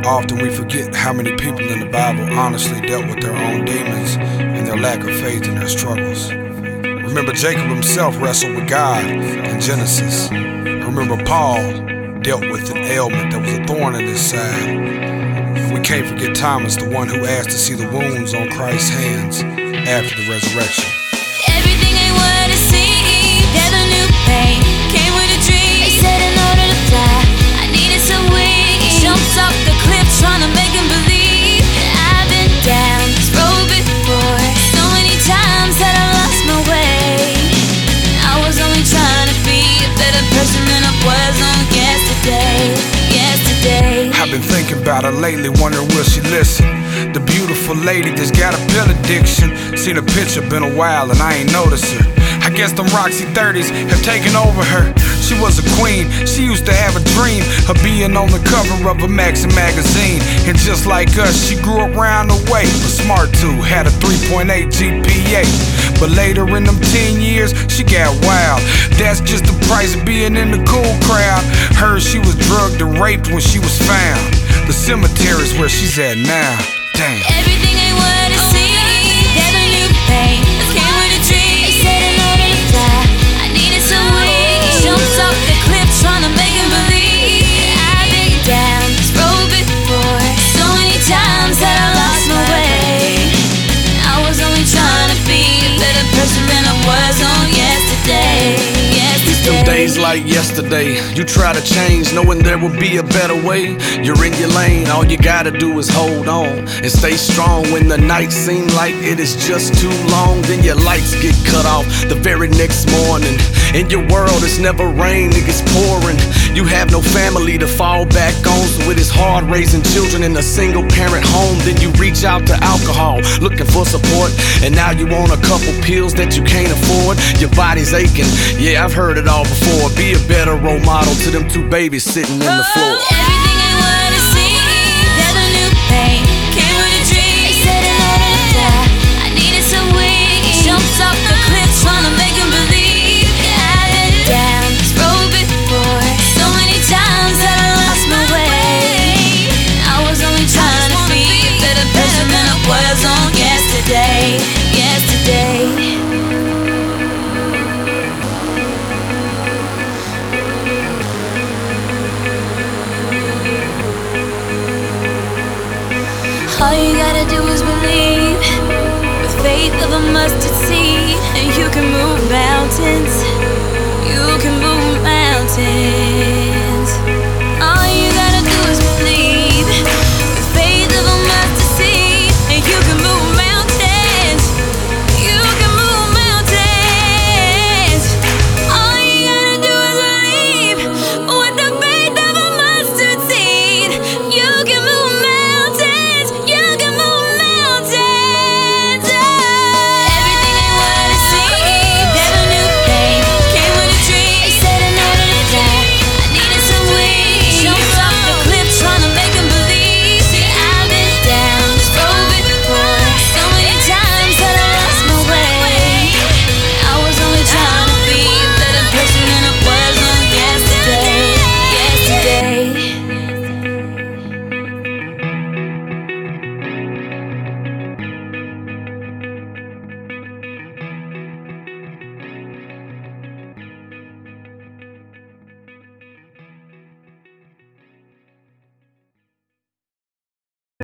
Often we forget how many people in the Bible honestly dealt with their own demons and their lack of faith in their struggles. Remember, Jacob himself wrestled with God in Genesis. Remember, Paul dealt with an ailment that was a thorn in his side. And we can't forget Thomas, the one who asked to see the wounds on Christ's hands after the resurrection. Everything ain't what it seemed. Never knew pain came with a dream. They said in order to fly, I needed some wings. Jumped off the cliff trying to make them believe that I've been down this road before. So many times that I lost my way. I was only trying to be a better person than I was on yesterday. I've been thinking about her lately, wondering will she listen. The beautiful lady that's got a pill addiction. Seen a picture, been a while and I ain't noticed her. I guess them Roxy 30s have taken over her. She was a queen, she used to have a dream of being on the cover of a Maxim magazine. And just like us, she grew up round the way, but smart too, had a 3.8 GPA. But later in them 10 years, she got wild. That's just the price of being in the cool crowd. Heard she was drugged and raped when she was found. The cemetery's where she's at now. Damn. Everything ain't what it seemed. Never knew pain came with a dream. They said in order to fly, I needed some wings. Jumped off the cliff trying to make them believe I've been down this road before. So many times that I lost my way. I was only trying to be a better person than I was on yesterday. Them days like yesterday, you try to change, knowing there will be a better way. You're in your lane, all you gotta do is hold on and stay strong. When the nights seem like it is just too long, then your lights get cut off the very next morning. In your world it's never rain, it gets pouring. You have no family to fall back on, so it is hard raising children in a single parent home. Then you reach out to alcohol, looking for support, and now you want a couple pills that you can't afford. Your body's aching, yeah, I've heard it all before. Be a better role model to them two babies sitting in the floor. Everything ain't what it seemed. Never knew pain came with a dream. They said in order to die, I needed some wings. Jumped off the cliff trying to make them believe that I've been down this road before. So many times that I lost my way. I was only trying to be a better person than I was on yesterday. All you gotta do is believe, with faith of a mustard seed, and you can move mountains. You can move mountains.